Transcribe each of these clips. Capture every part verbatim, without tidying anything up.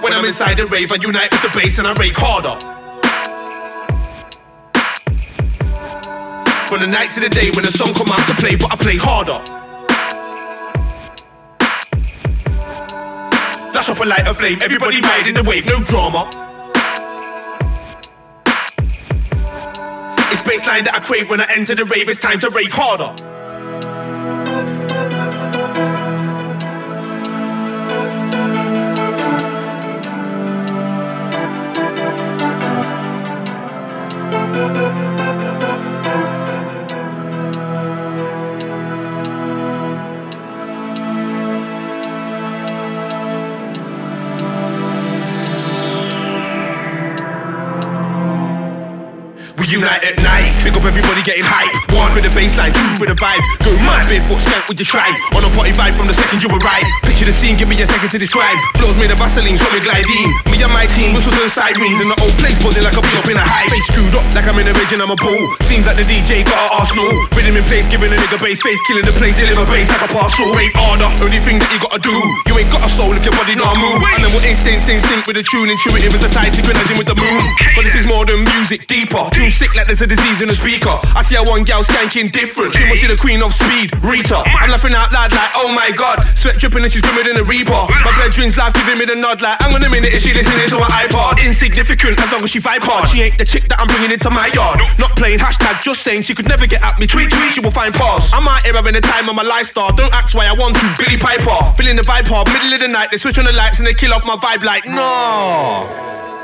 When I'm inside the rave, I unite with the bass and I rave harder. From the night to the day when the song come out to play, but I play harder. Flash up a light, a flame, everybody riding the wave, no drama. It's bassline that I crave when I enter the rave, it's time to rave harder. Unite at night, pick up everybody getting hype. One for the bassline, two for the vibe. Go mad, barefoot skank with your tribe. On a party vibe from the second you arrive. Picture the scene, give me a second to describe. Flows made of Vaseline, solid gliding. Me and my team, whistles and sirens. And the old place buzzing like a beat up in a high. Face screwed up like I'm in a rage and I'm a bull. Seems like the D J got an Arsenal. Rhythm in place, giving a nigga bass face. Killing the place, deliver bass like a parcel. Rave harder, only thing that you gotta do. You ain't got a soul if your body not move. And then we'll instinct, sync, sync with the tune. Intuitive as a tide, synchronizing with the moon. But this is more than music, deeper. Tune sick like there's a disease in the speaker. I see a one gal skanking different. She must see the queen of speed, Rita. I'm laughing out loud like, oh my god. Sweat dripping and she's grimmer than a reaper. My brethren's life giving me the nod like, hang on a minute, is she listening to an iPod? Insignificant as long as she vibe hard. She ain't the chick that I'm bringing into my yard. Not playing hashtag, just saying she could never get at me. Tweet, tweet, she will find pause. I'm out here having the time of my lifestyle. Don't ask why I want to, Billy Piper. Feeling the vibe hard, middle of the night. They switch on the lights and they kill off my vibe like, no.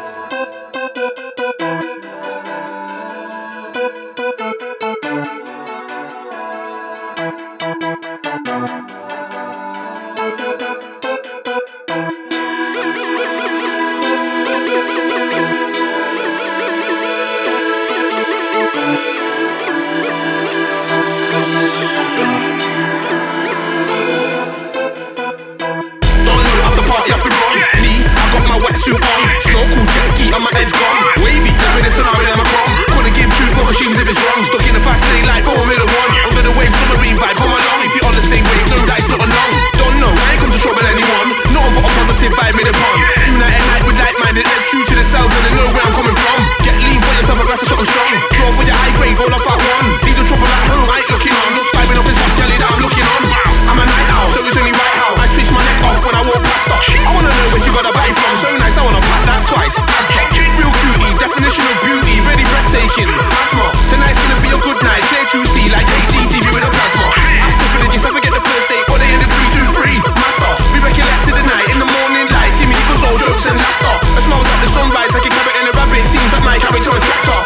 Suit on, snorkel, jet ski, and my head's gone. Wavy, living in scenario that I'm from. Couldn't give two fuck machines if it's wrong. Stuck in the fast lane like Formula One. Under the wave, submarine vibe, come along. If you're on the same wave, no, that is not along. Don't know, I ain't come to trouble anyone. Nothing but a positive vibe made upon. Unite at night with like-minded heads, true to themselves and they know where I'm coming from. Get lean, pour yourself a glass of something strong. Draw for your high grade, roll off at one. Leave the trouble at home, I ain't looking on. Just vibing off this hot jelly that I'm looking on. I'm a night owl, so it's only right how I twist my neck off when I walk past her. I wanna know where she got a vibe from. So nice, I wanna pat that twice. Real cutie, definition of beauty, really breathtaking. Asthma, tonight's gonna be a good night. Clear to see like H D T V with a plasma. Ask the villagers, I forget the first date, but they in the three two three. Master, we recollect to the night in the morning light. See me equals all jokes and laughter. A smiles like the sunrise, like a carrot and a rabbit. Seems like my character a tractor.